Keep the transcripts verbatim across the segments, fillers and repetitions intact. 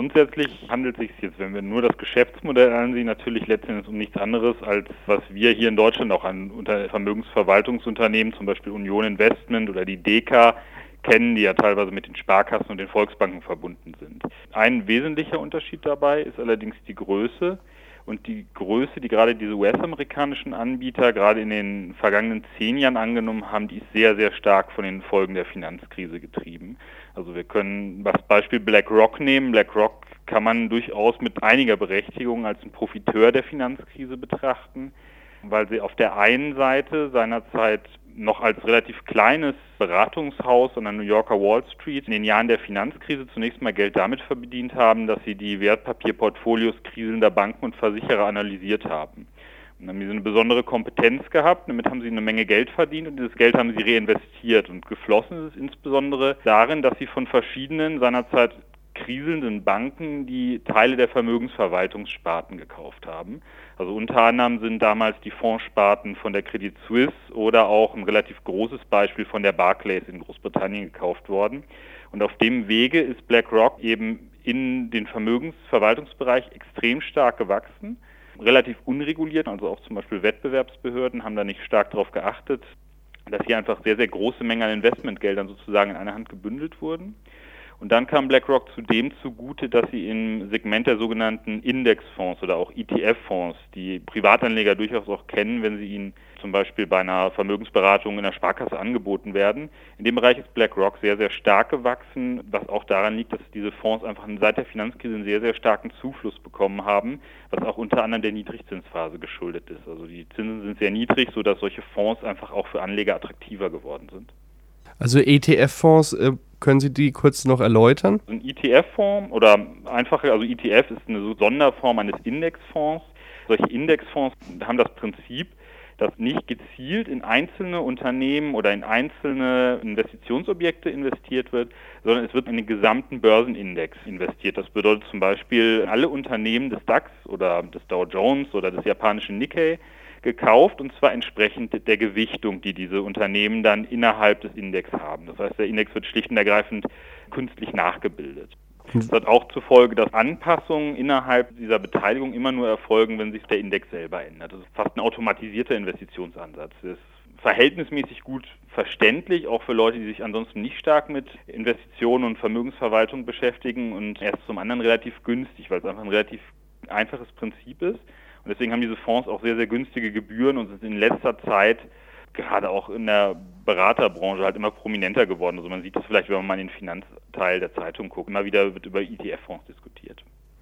grundsätzlich handelt es sich jetzt, wenn wir nur das Geschäftsmodell ansehen, natürlich letztendlich um nichts anderes, als was wir hier in Deutschland auch an unter Vermögensverwaltungsunternehmen, zum Beispiel Union Investment oder die D E K, kennen, die ja teilweise mit den Sparkassen und den Volksbanken verbunden sind. Ein wesentlicher Unterschied dabei ist allerdings die Größe. Und die Größe, die gerade diese U S-amerikanischen Anbieter gerade in den vergangenen zehn Jahren angenommen haben, die ist sehr, sehr stark von den Folgen der Finanzkrise getrieben. Also wir können das Beispiel BlackRock nehmen. BlackRock kann man durchaus mit einiger Berechtigung als ein Profiteur der Finanzkrise betrachten, weil sie auf der einen Seite seinerzeit noch als relativ kleines Beratungshaus an der New Yorker Wall Street in den Jahren der Finanzkrise zunächst mal Geld damit verdient haben, dass sie die Wertpapierportfolios kriselnder Banken und Versicherer analysiert haben. Und dann haben sie eine besondere Kompetenz gehabt, damit haben sie eine Menge Geld verdient und dieses Geld haben sie reinvestiert. Und geflossen ist es insbesondere darin, dass sie von verschiedenen seinerzeit kriselnden Banken die Teile der Vermögensverwaltungssparten gekauft haben. Also unter anderem sind damals die Fondssparten von der Credit Suisse oder auch ein relativ großes Beispiel von der Barclays in Großbritannien gekauft worden. Und auf dem Wege ist BlackRock eben in den Vermögensverwaltungsbereich extrem stark gewachsen, relativ unreguliert, also auch zum Beispiel Wettbewerbsbehörden haben da nicht stark darauf geachtet, dass hier einfach sehr, sehr große Mengen an Investmentgeldern sozusagen in einer Hand gebündelt wurden. Und dann kam BlackRock zudem zugute, dass sie im Segment der sogenannten Indexfonds oder auch E T F-Fonds, die Privatanleger durchaus auch kennen, wenn sie ihnen zum Beispiel bei einer Vermögensberatung in der Sparkasse angeboten werden. In dem Bereich ist BlackRock sehr, sehr stark gewachsen, was auch daran liegt, dass diese Fonds einfach seit der Finanzkrise einen sehr, sehr starken Zufluss bekommen haben, was auch unter anderem der Niedrigzinsphase geschuldet ist. Also die Zinsen sind sehr niedrig, sodass solche Fonds einfach auch für Anleger attraktiver geworden sind. Also E T F-Fonds, äh, können Sie die kurz noch erläutern? Ein E T F-Fonds oder einfacher, also E T F ist eine Sonderform eines Indexfonds. Solche Indexfonds haben das Prinzip, dass nicht gezielt in einzelne Unternehmen oder in einzelne Investitionsobjekte investiert wird, sondern es wird in den gesamten Börsenindex investiert. Das bedeutet zum Beispiel, alle Unternehmen des DAX oder des Dow Jones oder des japanischen Nikkei gekauft, und zwar entsprechend der Gewichtung, die diese Unternehmen dann innerhalb des Index haben. Das heißt, der Index wird schlicht und ergreifend künstlich nachgebildet. Das hat auch zur Folge, dass Anpassungen innerhalb dieser Beteiligung immer nur erfolgen, wenn sich der Index selber ändert. Das ist fast ein automatisierter Investitionsansatz. Das ist verhältnismäßig gut verständlich, auch für Leute, die sich ansonsten nicht stark mit Investitionen und Vermögensverwaltung beschäftigen, und erst zum anderen relativ günstig, weil es einfach ein relativ einfaches Prinzip ist. Und deswegen haben diese Fonds auch sehr, sehr günstige Gebühren und sind in letzter Zeit gerade auch in der Beraterbranche halt immer prominenter geworden. Also man sieht das vielleicht, wenn man mal in den Finanzteil der Zeitung guckt. Immer wieder wird über E T F-Fonds diskutiert.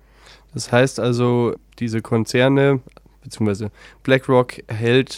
Das heißt also, diese Konzerne bzw. BlackRock hält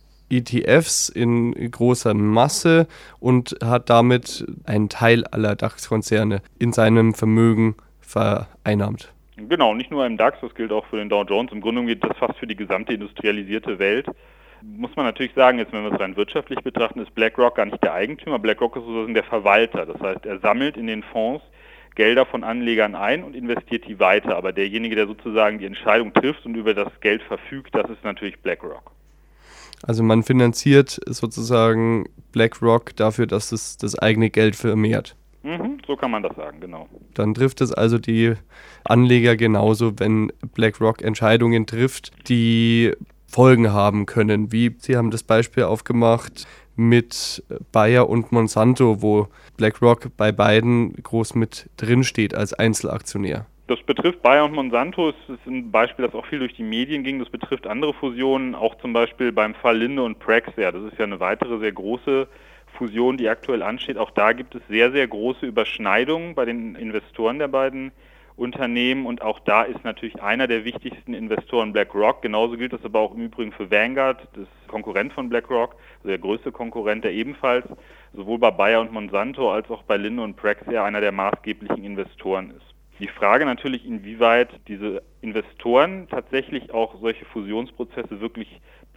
E T Fs in großer Masse und hat damit einen Teil aller DAX-Konzerne in seinem Vermögen vereinnahmt. Genau, nicht nur im DAX, das gilt auch für den Dow Jones. Im Grunde geht das fast für die gesamte industrialisierte Welt. Muss man natürlich sagen, jetzt wenn wir es rein wirtschaftlich betrachten, ist BlackRock gar nicht der Eigentümer. BlackRock ist sozusagen der Verwalter. Das heißt, er sammelt in den Fonds Gelder von Anlegern ein und investiert die weiter. Aber derjenige, der sozusagen die Entscheidung trifft und über das Geld verfügt, das ist natürlich BlackRock. Also man finanziert sozusagen BlackRock dafür, dass es das eigene Geld vermehrt. Mhm, so kann man das sagen, genau. Dann trifft es also die Anleger genauso, wenn BlackRock Entscheidungen trifft, die Folgen haben können. Wie Sie haben das Beispiel aufgemacht mit Bayer und Monsanto, wo BlackRock bei beiden groß mit drin steht als Einzelaktionär. Das betrifft Bayer und Monsanto. Es ist ein Beispiel, das auch viel durch die Medien ging. Das betrifft andere Fusionen, auch zum Beispiel beim Fall Linde und Praxair. Das ist ja eine weitere sehr große Fusion, die aktuell ansteht. Auch da gibt es sehr, sehr große Überschneidungen bei den Investoren der beiden Unternehmen, und auch da ist natürlich einer der wichtigsten Investoren BlackRock. Genauso gilt das aber auch im Übrigen für Vanguard, das Konkurrent von BlackRock, also der größte Konkurrent, der ebenfalls sowohl bei Bayer und Monsanto als auch bei Linde und Praxair einer der maßgeblichen Investoren ist. Die Frage natürlich, inwieweit diese Investoren tatsächlich auch solche Fusionsprozesse wirklich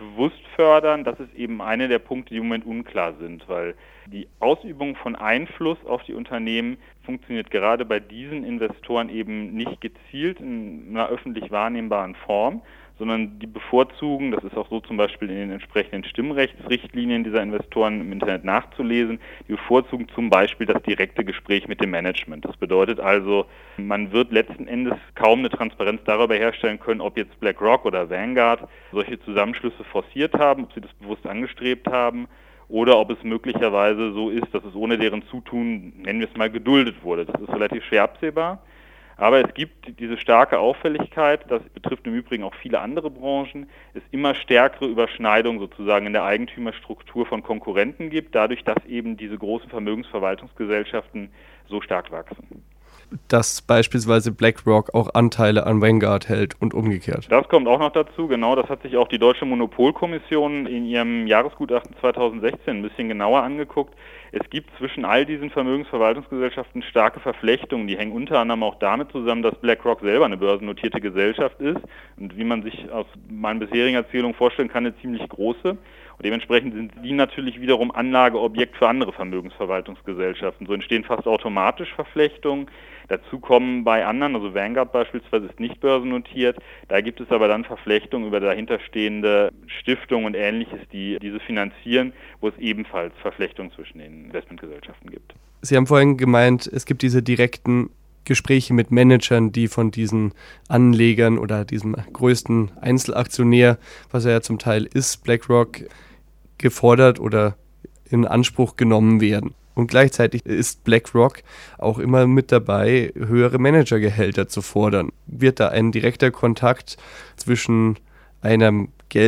bewusst fördern, das ist eben einer der Punkte, die im Moment unklar sind, weil die Ausübung von Einfluss auf die Unternehmen funktioniert gerade bei diesen Investoren eben nicht gezielt in einer öffentlich wahrnehmbaren Form, sondern die bevorzugen, das ist auch so zum Beispiel in den entsprechenden Stimmrechtsrichtlinien dieser Investoren im Internet nachzulesen, die bevorzugen zum Beispiel das direkte Gespräch mit dem Management. Das bedeutet also, man wird letzten Endes kaum eine Transparenz darüber herstellen können, ob jetzt BlackRock oder Vanguard solche Zusammenschlüsse forciert haben, ob sie das bewusst angestrebt haben oder ob es möglicherweise so ist, dass es ohne deren Zutun, nennen wir es mal, geduldet wurde. Das ist relativ schwer absehbar. Aber es gibt diese starke Auffälligkeit, das betrifft im Übrigen auch viele andere Branchen, es immer stärkere Überschneidungen sozusagen in der Eigentümerstruktur von Konkurrenten gibt, dadurch, dass eben diese großen Vermögensverwaltungsgesellschaften so stark wachsen. Dass beispielsweise BlackRock auch Anteile an Vanguard hält und umgekehrt. Das kommt auch noch dazu, genau, das hat sich auch die Deutsche Monopolkommission in ihrem Jahresgutachten zweitausendsechzehn ein bisschen genauer angeguckt. Es gibt zwischen all diesen Vermögensverwaltungsgesellschaften starke Verflechtungen, die hängen unter anderem auch damit zusammen, dass BlackRock selber eine börsennotierte Gesellschaft ist und wie man sich aus meinen bisherigen Erzählungen vorstellen kann, eine ziemlich große. Und dementsprechend sind die natürlich wiederum Anlageobjekt für andere Vermögensverwaltungsgesellschaften. So entstehen fast automatisch Verflechtungen. Dazu kommen bei anderen, also Vanguard beispielsweise ist nicht börsennotiert, da gibt es aber dann Verflechtungen über dahinterstehende Stiftungen und Ähnliches, die diese finanzieren, wo es ebenfalls Verflechtungen zwischen den Investmentgesellschaften gibt. Sie haben vorhin gemeint, es gibt diese direkten Gespräche mit Managern, die von diesen Anlegern oder diesem größten Einzelaktionär, was er ja zum Teil ist, BlackRock, gefordert oder in Anspruch genommen werden. Und gleichzeitig ist BlackRock auch immer mit dabei, höhere Managergehälter zu fordern. Wird da ein direkter Kontakt zwischen einer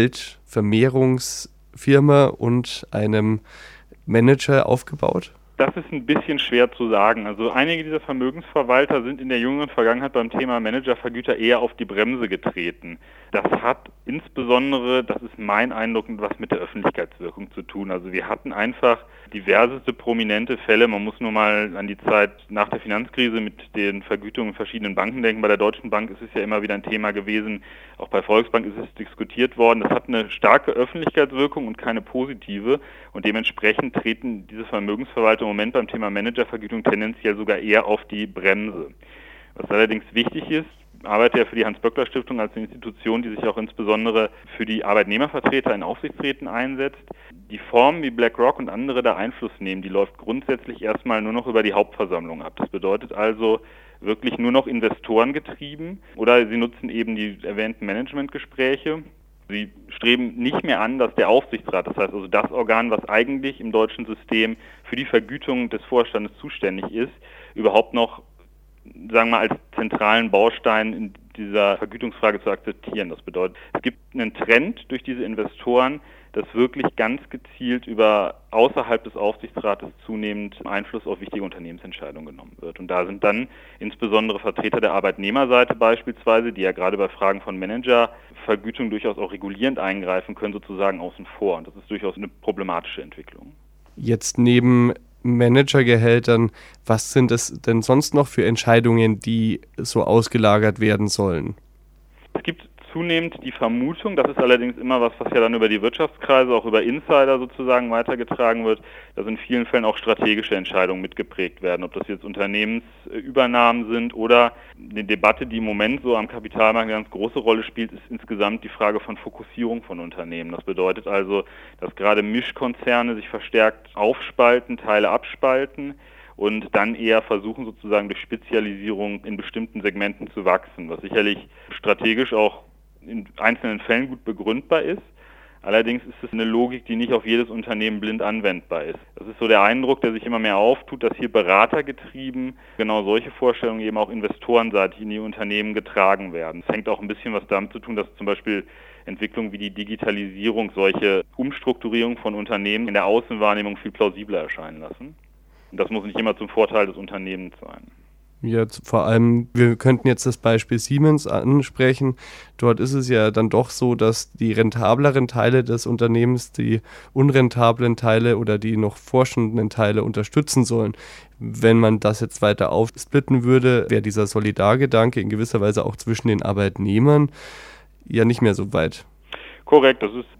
Geldvermehrungsfirma und einem Manager aufgebaut? Das ist ein bisschen schwer zu sagen. Also einige dieser Vermögensverwalter sind in der jüngeren Vergangenheit beim Thema Managervergüter eher auf die Bremse getreten. Das hat insbesondere, das ist mein Eindruck, was mit der Öffentlichkeitswirkung zu tun. Also wir hatten einfach diverseste prominente Fälle. Man muss nur mal an die Zeit nach der Finanzkrise mit den Vergütungen in verschiedenen Banken denken. Bei der Deutschen Bank ist es ja immer wieder ein Thema gewesen. Auch bei Volksbank ist es diskutiert worden. Das hat eine starke Öffentlichkeitswirkung und keine positive. Und dementsprechend treten diese Vermögensverwalter im Moment beim Thema Managervergütung tendenziell sogar eher auf die Bremse. Was allerdings wichtig ist, ich arbeite ja für die Hans-Böckler-Stiftung als eine Institution, die sich auch insbesondere für die Arbeitnehmervertreter in Aufsichtsräten einsetzt. Die Form, wie BlackRock und andere da Einfluss nehmen, die läuft grundsätzlich erstmal nur noch über die Hauptversammlung ab. Das bedeutet also wirklich nur noch Investoren getrieben oder sie nutzen eben die erwähnten Managementgespräche. Sie streben nicht mehr an, dass der Aufsichtsrat, das heißt also das Organ, was eigentlich im deutschen System für die Vergütung des Vorstandes zuständig ist, überhaupt noch, sagen wir mal, als zentralen Baustein in dieser Vergütungsfrage zu akzeptieren. Das bedeutet, es gibt einen Trend durch diese Investoren, dass wirklich ganz gezielt über außerhalb des Aufsichtsrates zunehmend Einfluss auf wichtige Unternehmensentscheidungen genommen wird. Und da sind dann insbesondere Vertreter der Arbeitnehmerseite beispielsweise, die ja gerade bei Fragen von Managervergütung durchaus auch regulierend eingreifen können, sozusagen außen vor. Und das ist durchaus eine problematische Entwicklung. Jetzt neben Managergehältern, was sind es denn sonst noch für Entscheidungen, die so ausgelagert werden sollen? Es gibt zunehmend die Vermutung, das ist allerdings immer was, was ja dann über die Wirtschaftskreise, auch über Insider sozusagen weitergetragen wird, dass in vielen Fällen auch strategische Entscheidungen mitgeprägt werden, ob das jetzt Unternehmensübernahmen sind oder eine Debatte, die im Moment so am Kapitalmarkt eine ganz große Rolle spielt, ist insgesamt die Frage von Fokussierung von Unternehmen. Das bedeutet also, dass gerade Mischkonzerne sich verstärkt aufspalten, Teile abspalten und dann eher versuchen sozusagen durch Spezialisierung in bestimmten Segmenten zu wachsen, was sicherlich strategisch auch in einzelnen Fällen gut begründbar ist. Allerdings ist es eine Logik, die nicht auf jedes Unternehmen blind anwendbar ist. Das ist so der Eindruck, der sich immer mehr auftut, dass hier beratergetrieben genau solche Vorstellungen eben auch investorenseitig in die Unternehmen getragen werden. Es hängt auch ein bisschen was damit zu tun, dass zum Beispiel Entwicklungen wie die Digitalisierung solche Umstrukturierungen von Unternehmen in der Außenwahrnehmung viel plausibler erscheinen lassen. Und das muss nicht immer zum Vorteil des Unternehmens sein. Ja, vor allem, wir könnten jetzt das Beispiel Siemens ansprechen. Dort ist es ja dann doch so, dass die rentableren Teile des Unternehmens die unrentablen Teile oder die noch forschenden Teile unterstützen sollen. Wenn man das jetzt weiter aufsplitten würde, wäre dieser Solidargedanke in gewisser Weise auch zwischen den Arbeitnehmern ja nicht mehr so weit. Korrekt, das ist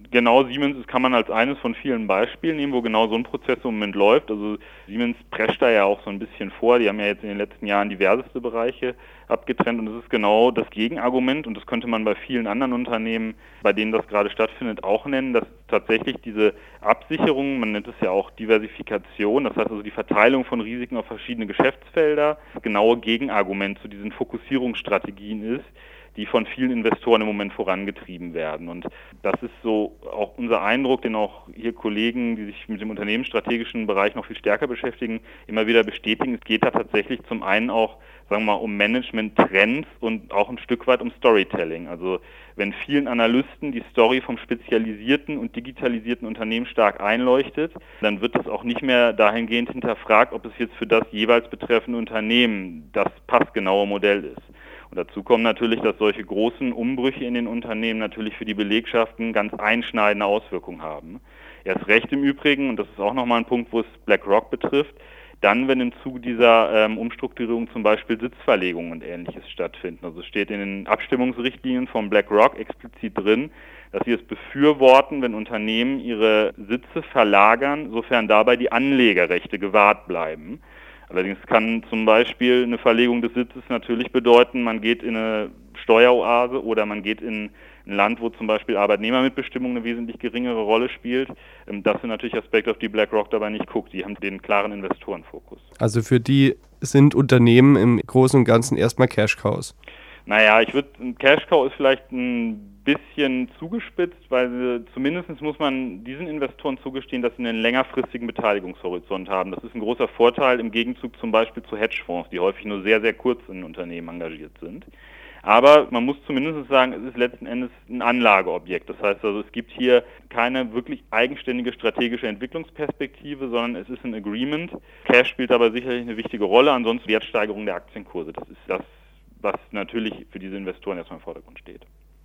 genau Siemens kann man als eines von vielen Beispielen nehmen, wo genau so ein Prozess im Moment läuft. Also Siemens prescht da ja auch so ein bisschen vor. Die haben ja jetzt in den letzten Jahren diverseste Bereiche abgetrennt und das ist genau das Gegenargument und das könnte man bei vielen anderen Unternehmen, bei denen das gerade stattfindet, auch nennen, dass tatsächlich diese Absicherung, man nennt es ja auch Diversifikation, das heißt also die Verteilung von Risiken auf verschiedene Geschäftsfelder, das genaue Gegenargument zu diesen Fokussierungsstrategien ist, die von vielen Investoren im Moment vorangetrieben werden. Und das ist so auch unser Eindruck, den auch hier Kollegen, die sich mit dem unternehmensstrategischen Bereich noch viel stärker beschäftigen, immer wieder bestätigen. Es geht da tatsächlich zum einen auch, sagen wir mal, um Management-Trends und auch ein Stück weit um Storytelling. Also wenn vielen Analysten die Story vom spezialisierten und digitalisierten Unternehmen stark einleuchtet, dann wird das auch nicht mehr dahingehend hinterfragt, ob es jetzt für das jeweils betreffende Unternehmen das passgenaue Modell ist. Und dazu kommt natürlich, dass solche großen Umbrüche in den Unternehmen natürlich für die Belegschaften ganz einschneidende Auswirkungen haben. Erst recht im Übrigen, und das ist auch nochmal ein Punkt, wo es BlackRock betrifft, dann, wenn im Zuge dieser ähm, Umstrukturierung zum Beispiel Sitzverlegungen und Ähnliches stattfinden. Also es steht in den Abstimmungsrichtlinien von BlackRock explizit drin, dass sie es befürworten, wenn Unternehmen ihre Sitze verlagern, sofern dabei die Anlegerrechte gewahrt bleiben. Allerdings kann zum Beispiel eine Verlegung des Sitzes natürlich bedeuten, man geht in eine Steueroase oder man geht in ein Land, wo zum Beispiel Arbeitnehmermitbestimmung eine wesentlich geringere Rolle spielt. Das sind natürlich Aspekte, auf die BlackRock dabei nicht guckt. Die haben den klaren Investorenfokus. Also für die sind Unternehmen im Großen und Ganzen erstmal Cash-Cows. Naja, ich würde, ein Cash-Cow ist vielleicht ein bisschen zugespitzt, weil sie, zumindest muss man diesen Investoren zugestehen, dass sie einen längerfristigen Beteiligungshorizont haben. Das ist ein großer Vorteil im Gegenzug zum Beispiel zu Hedgefonds, die häufig nur sehr, sehr kurz in Unternehmen engagiert sind. Aber man muss zumindest sagen, es ist letzten Endes ein Anlageobjekt. Das heißt also, es gibt hier keine wirklich eigenständige strategische Entwicklungsperspektive, sondern es ist ein Agreement. Cash spielt aber sicherlich eine wichtige Rolle, ansonsten Wertsteigerung der Aktienkurse. Das ist das, was natürlich für diese Investoren erstmal im Vordergrund steht.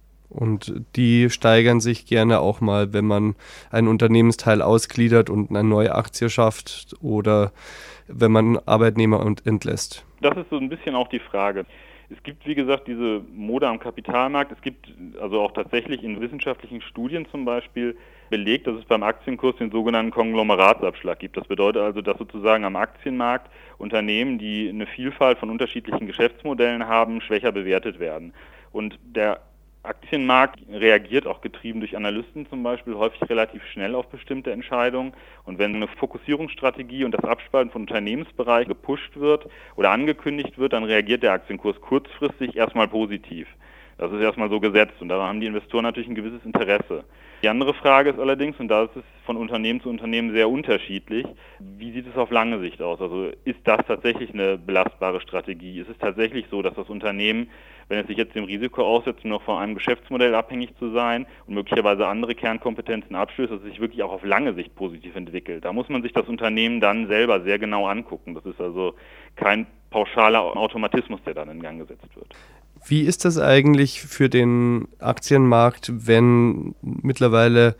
Und die steigern sich gerne auch mal, wenn man einen Unternehmensteil ausgliedert und eine neue Aktie schafft oder wenn man Arbeitnehmer entlässt. Das ist so ein bisschen auch die Frage. Es gibt, wie gesagt, diese Mode am Kapitalmarkt. Es gibt also auch tatsächlich in wissenschaftlichen Studien zum Beispiel belegt, dass es beim Aktienkurs den sogenannten Konglomeratsabschlag gibt. Das bedeutet also, dass sozusagen am Aktienmarkt Unternehmen, die eine Vielfalt von unterschiedlichen Geschäftsmodellen haben, schwächer bewertet werden. Und der Aktienmarkt reagiert auch getrieben durch Analysten zum Beispiel häufig relativ schnell auf bestimmte Entscheidungen. Und wenn eine Fokussierungsstrategie und das Abspalten von Unternehmensbereichen gepusht wird oder angekündigt wird, dann reagiert der Aktienkurs kurzfristig erstmal positiv. Das ist erstmal so gesetzt und daran haben die Investoren natürlich ein gewisses Interesse. Die andere Frage ist allerdings, und da ist es von Unternehmen zu Unternehmen sehr unterschiedlich, wie sieht es auf lange Sicht aus? Also ist das tatsächlich eine belastbare Strategie? Ist es tatsächlich so, dass das Unternehmen, wenn es sich jetzt dem Risiko aussetzt, nur noch von einem Geschäftsmodell abhängig zu sein und möglicherweise andere Kernkompetenzen abstößt, dass es sich wirklich auch auf lange Sicht positiv entwickelt? Da muss man sich das Unternehmen dann selber sehr genau angucken. Das ist also kein pauschaler Automatismus, der dann in Gang gesetzt wird. Wie ist das eigentlich für den Aktienmarkt, wenn mittlerweile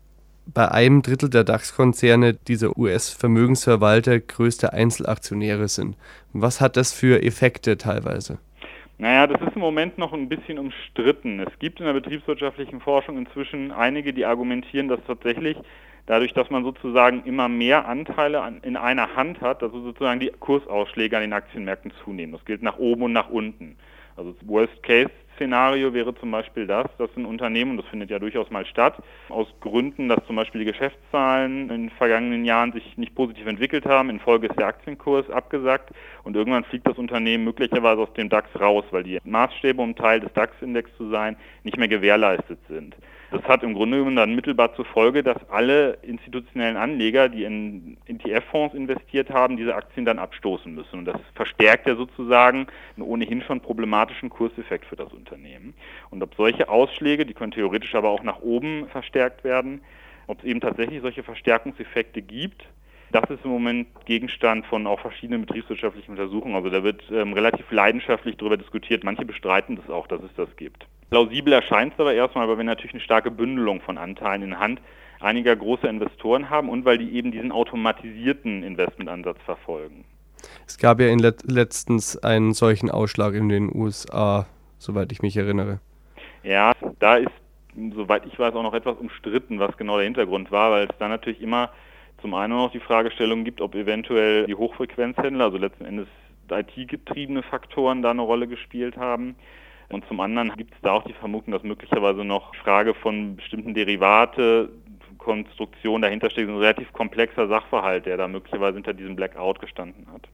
bei einem Drittel der DAX-Konzerne diese U S-Vermögensverwalter größte Einzelaktionäre sind? Was hat das für Effekte teilweise? Naja, das ist im Moment noch ein bisschen umstritten. Es gibt in der betriebswirtschaftlichen Forschung inzwischen einige, die argumentieren, dass tatsächlich dadurch, dass man sozusagen immer mehr Anteile an, in einer Hand hat, also sozusagen die Kursausschläge an den Aktienmärkten zunehmen. Das gilt nach oben und nach unten. Also das Worst-Case-Szenario wäre zum Beispiel das, dass ein Unternehmen, und das findet ja durchaus mal statt, aus Gründen, dass zum Beispiel die Geschäftszahlen in den vergangenen Jahren sich nicht positiv entwickelt haben, infolge ist der Aktienkurs abgesackt und irgendwann fliegt das Unternehmen möglicherweise aus dem DAX raus, weil die Maßstäbe, um Teil des DAX-Index zu sein, nicht mehr gewährleistet sind. Das hat im Grunde genommen dann mittelbar zur Folge, dass alle institutionellen Anleger, die in E T F-Fonds investiert haben, diese Aktien dann abstoßen müssen. Und das verstärkt ja sozusagen einen ohnehin schon problematischen Kurseffekt für das Unternehmen. Und ob solche Ausschläge, die können theoretisch aber auch nach oben verstärkt werden, ob es eben tatsächlich solche Verstärkungseffekte gibt, das ist im Moment Gegenstand von auch verschiedenen betriebswirtschaftlichen Untersuchungen. Also da wird ähm, relativ leidenschaftlich darüber diskutiert. Manche bestreiten das auch, dass es das gibt. Plausibel erscheint es aber erstmal, weil wir natürlich eine starke Bündelung von Anteilen in Hand einiger großer Investoren haben und weil die eben diesen automatisierten Investmentansatz verfolgen. Es gab ja in let- letztens einen solchen Ausschlag in den U S A, soweit ich mich erinnere. Ja, da ist soweit ich weiß, auch noch etwas umstritten, was genau der Hintergrund war, weil es da natürlich immer zum einen noch die Fragestellung gibt, ob eventuell die Hochfrequenzhändler, also letzten Endes I T-getriebene Faktoren da eine Rolle gespielt haben. Und zum anderen gibt es da auch die Vermutung, dass möglicherweise noch Frage von bestimmten Derivate, Konstruktion dahinter steht, ein relativ komplexer Sachverhalt, der da möglicherweise hinter diesem Blackout gestanden hat.